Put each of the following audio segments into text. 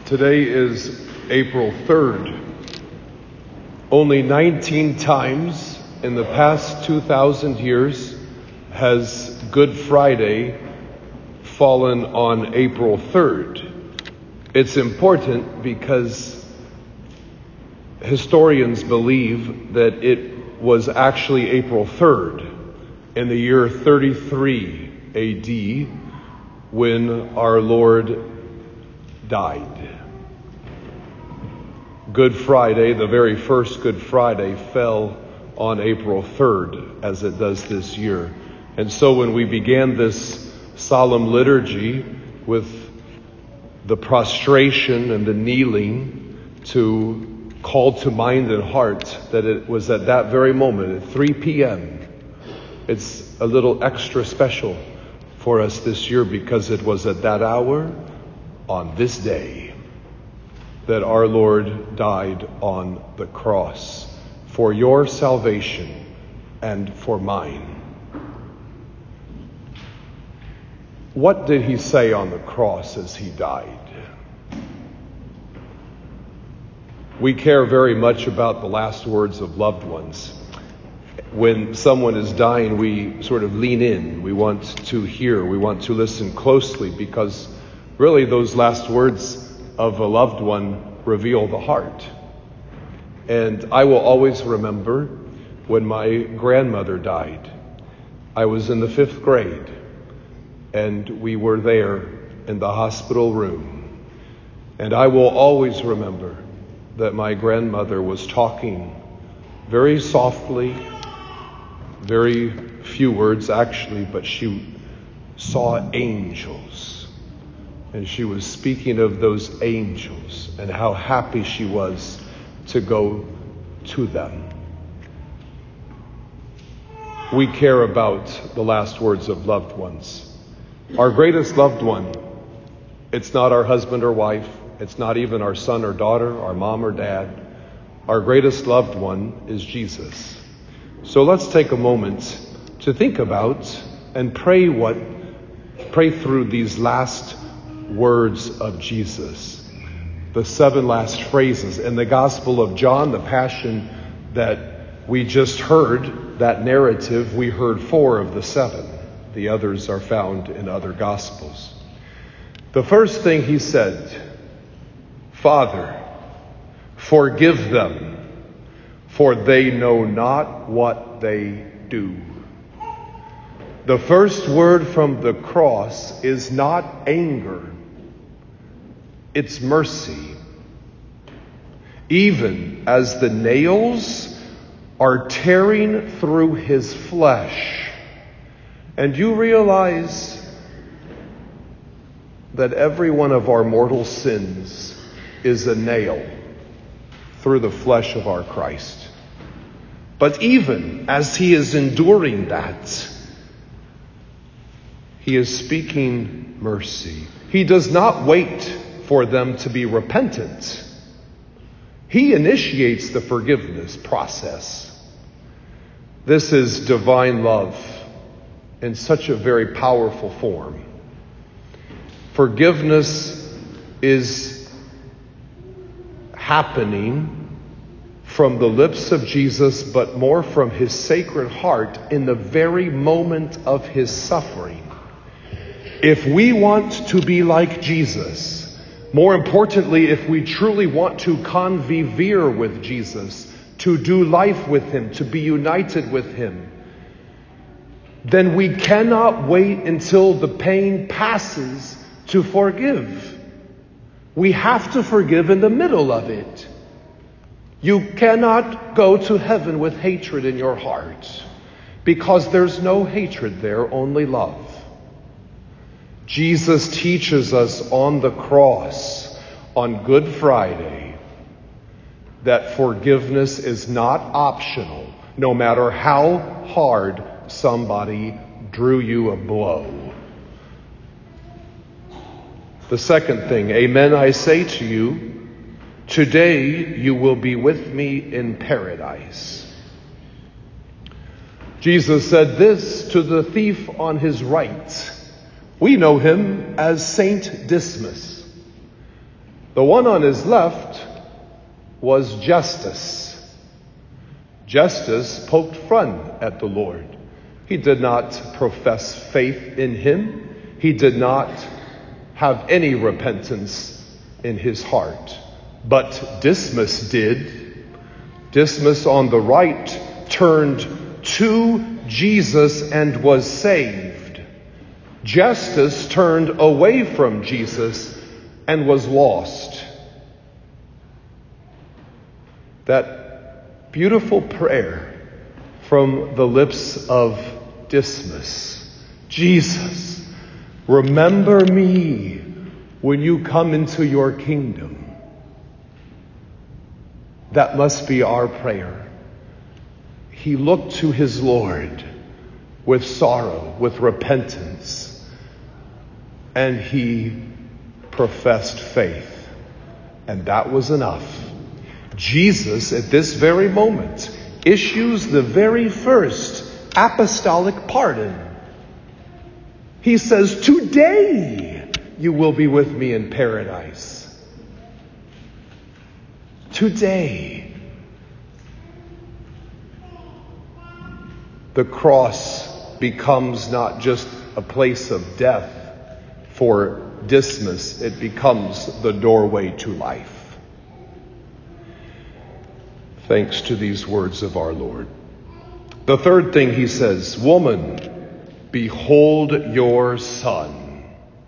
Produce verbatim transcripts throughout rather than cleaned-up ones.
Today is April third. Only nineteen times in the past two thousand years has Good Friday fallen on April third. It's important because historians believe that it was actually April third in the year thirty-three A D when our Lord died. Good Friday, the very first Good Friday, fell on April third, as it does this year. And so when we began this solemn liturgy with the prostration and the kneeling to call to mind and heart that it was at that very moment, at three p.m., it's a little extra special for us this year because it was at that hour, on this day, that our Lord died on the cross for your salvation and for mine. What did he say on the cross as he died? We care very much about the last words of loved ones. When someone is dying, we sort of lean in. We want to hear. We want to listen closely because really those last words of a loved one reveal the heart. And I will always remember when my grandmother died. I was in the fifth grade and we were there in the hospital room. And I will always remember that my grandmother was talking very softly, very few words actually, but she saw angels. And she was speaking of those angels and how happy she was to go to them. We care about the last words of loved ones. Our greatest loved one, it's not our husband or wife, it's not even our son or daughter, our mom or dad. Our greatest loved one is Jesus. So let's take a moment to think about and pray what pray through these last words of Jesus, the seven last phrases. In the Gospel of John, the Passion that we just heard, that narrative, we heard four of the seven. The others are found in other Gospels. The first thing he said, Father, forgive them, for they know not what they do. The first word from the cross is not anger. It's mercy. Even as the nails are tearing through his flesh. And you realize that every one of our mortal sins is a nail through the flesh of our Christ. But even as he is enduring that, he is speaking mercy. He does not wait for them to be repentant. He initiates the forgiveness process. This is divine love in such a very powerful form. Forgiveness is happening from the lips of Jesus, but more from his sacred heart in the very moment of his suffering. If we want to be like Jesus, more importantly, if we truly want to convivere with Jesus, to do life with him, to be united with him, then we cannot wait until the pain passes to forgive. We have to forgive in the middle of it. You cannot go to heaven with hatred in your heart because there's no hatred there, only love. Jesus teaches us on the cross, on Good Friday, that forgiveness is not optional, no matter how hard somebody drew you a blow. The second thing, amen, I say to you, today you will be with me in paradise. Jesus said this to the thief on his right. We know him as Saint Dismas. The one on his left was Justus. Justus poked fun at the Lord. He did not profess faith in him. He did not have any repentance in his heart. But Dismas did. Dismas on the right turned to Jesus and was saved. Justus turned away from Jesus and was lost. That beautiful prayer from the lips of Dismas. Jesus, remember me when you come into your kingdom. That must be our prayer. He looked to his Lord with sorrow, with repentance, and he professed faith. And that was enough. Jesus, at this very moment, issues the very first apostolic pardon. He says, today you will be with me in paradise. Today. The cross becomes not just a place of death for Dismas, it becomes the doorway to life. Thanks to these words of our Lord. The third thing he says, woman, behold your son.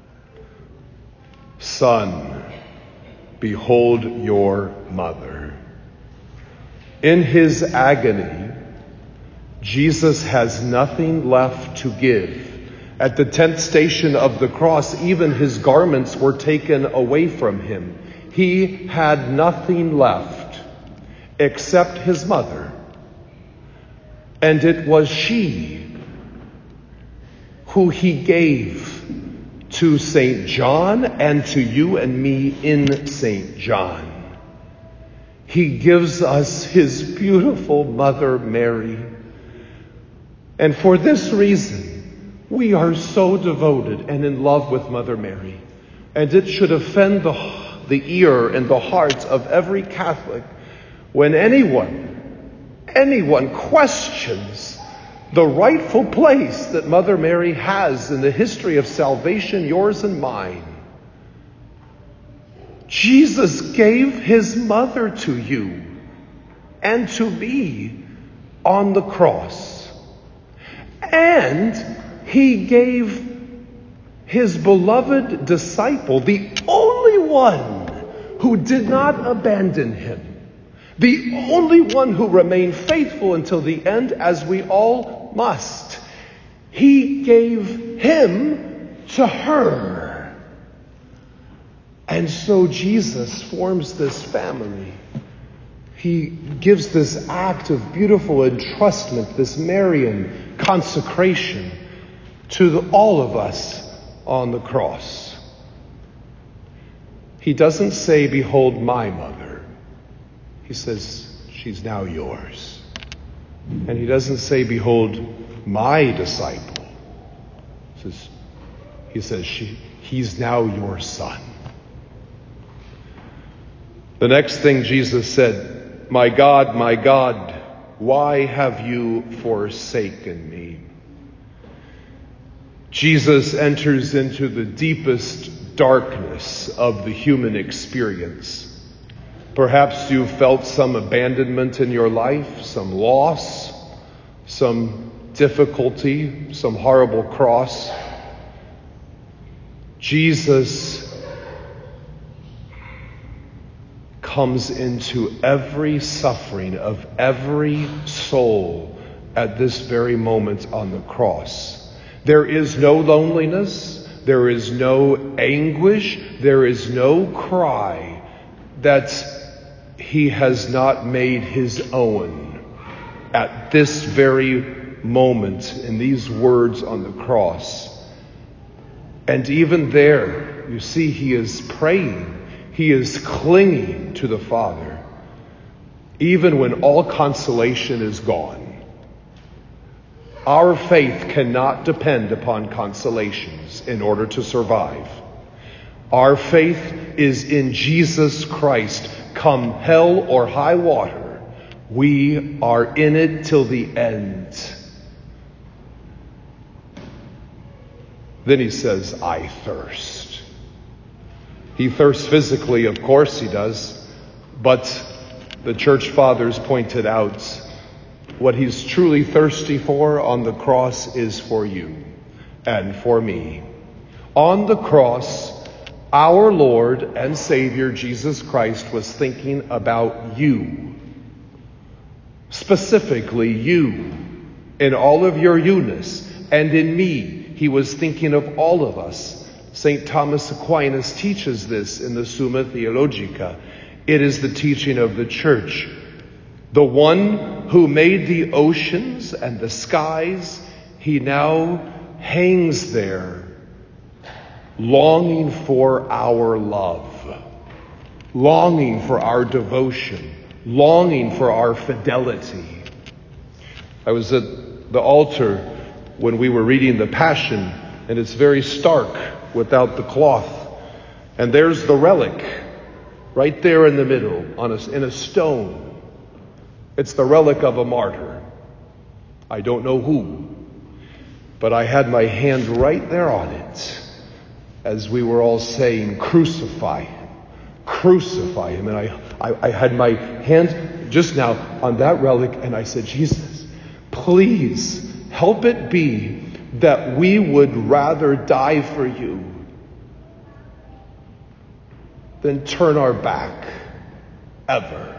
Son, behold your mother. In his agony, Jesus has nothing left to give. At the tenth station of the cross, even his garments were taken away from him. He had nothing left except his mother. And it was she who he gave to Saint John and to you and me in Saint John. He gives us his beautiful mother, Mary. And for this reason, we are so devoted and in love with Mother Mary. And it should offend the, the ear and the heart of every Catholic when anyone, anyone questions the rightful place that Mother Mary has in the history of salvation, yours and mine. Jesus gave his mother to you and to me on the cross. And he gave his beloved disciple, the only one who did not abandon him, the only one who remained faithful until the end, as we all must. He gave him to her. And so Jesus forms this family. He gives this act of beautiful entrustment, this Marian consecration to the, all of us on the cross. He doesn't say, behold my mother. He says, she's now yours. And he doesn't say, behold my disciple. He says, he says she, he's now your son. The next thing Jesus said, my God, my God, why have you forsaken me? Jesus enters into the deepest darkness of the human experience. Perhaps you felt some abandonment in your life, some loss, some difficulty, some horrible cross. Jesus comes into every suffering of every soul at this very moment on the cross. There is no loneliness, there is no anguish, there is no cry that he has not made his own at this very moment in these words on the cross. And even there, you see, he is praying. He is clinging to the Father, even when all consolation is gone. Our faith cannot depend upon consolations in order to survive. Our faith is in Jesus Christ. Come hell or high water, we are in it till the end. Then he says, I thirst. He thirsts physically, of course he does, but the church fathers pointed out what he's truly thirsty for on the cross is for you and for me. On the cross, our Lord and Savior Jesus Christ was thinking about you. Specifically you, in all of your you-ness, and in me, he was thinking of all of us. Saint Thomas Aquinas teaches this in the Summa Theologica. It is the teaching of the Church. The one who made the oceans and the skies, he now hangs there, longing for our love, longing for our devotion, longing for our fidelity. I was at the altar when we were reading the Passion, and it's very stark without the cloth. And there's the relic right there in the middle on a, in a stone. It's the relic of a martyr. I don't know who, but I had my hand right there on it as we were all saying, crucify him, crucify him. And I, I, I had my hand just now on that relic, and I said, Jesus, please help it be that we would rather die for you than turn our back ever.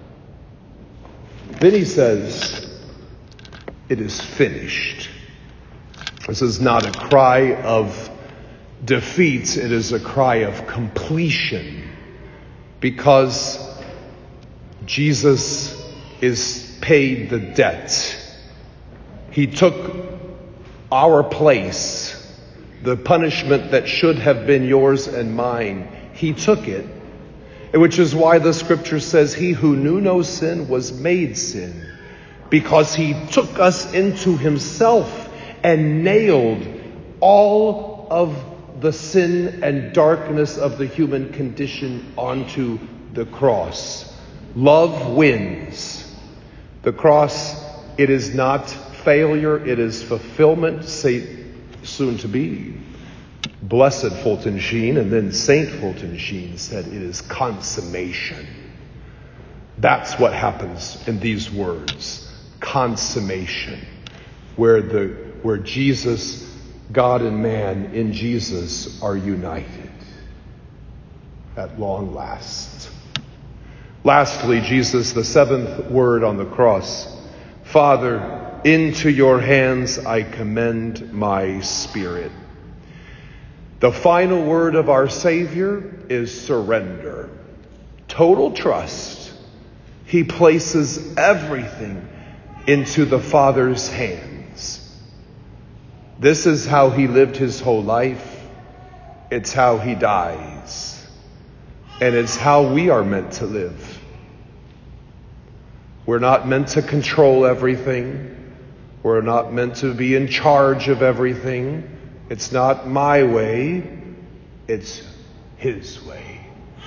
Then he says, it is finished. This is not a cry of defeat, it is a cry of completion, because Jesus is paid the debt. He took our place, the punishment that should have been yours and mine. He took it, which is why the scripture says, he who knew no sin was made sin, because he took us into himself and nailed all of the sin and darkness of the human condition onto the cross. Love wins. The cross, it is not failure, it is fulfillment. Say, soon to be Blessed Fulton Sheen, and then Saint Fulton Sheen said it is consummation. That's what happens in these words. Consummation. Where the where Jesus, God and man in Jesus are united at long last. Lastly, Jesus, the seventh word on the cross. Father, into your hands I commend my spirit. The final word of our Savior is surrender. Total trust. He places everything into the Father's hands. This is how he lived his whole life. It's how he dies. And it's how we are meant to live. We're not meant to control everything. We're not meant to be in charge of everything. It's not my way, it's his way.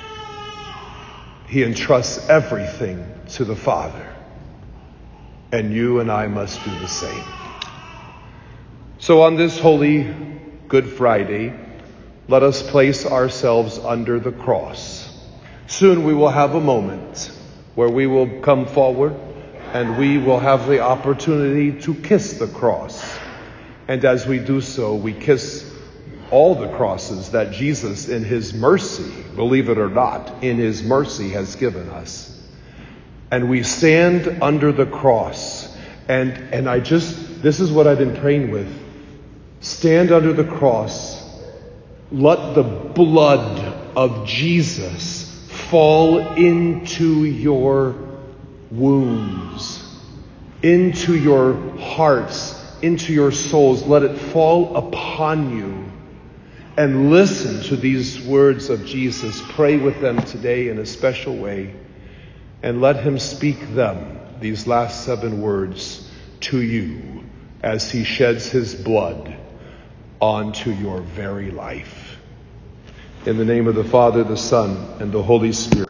He entrusts everything to the Father. And you and I must do the same. So on this holy Good Friday, let us place ourselves under the cross. Soon we will have a moment where we will come forward and we will have the opportunity to kiss the cross. And as we do so, we kiss all the crosses that Jesus in his mercy, believe it or not, in his mercy has given us. And we stand under the cross. And, and I just, this is what I've been praying with. Stand under the cross. Let the blood of Jesus fall into your wounds, into your hearts, into your souls. Let it fall upon you. And listen to these words of Jesus. Pray with them today in a special way. And let him speak them, these last seven words, to you as he sheds his blood onto your very life. In the name of the Father, the Son, and the Holy Spirit.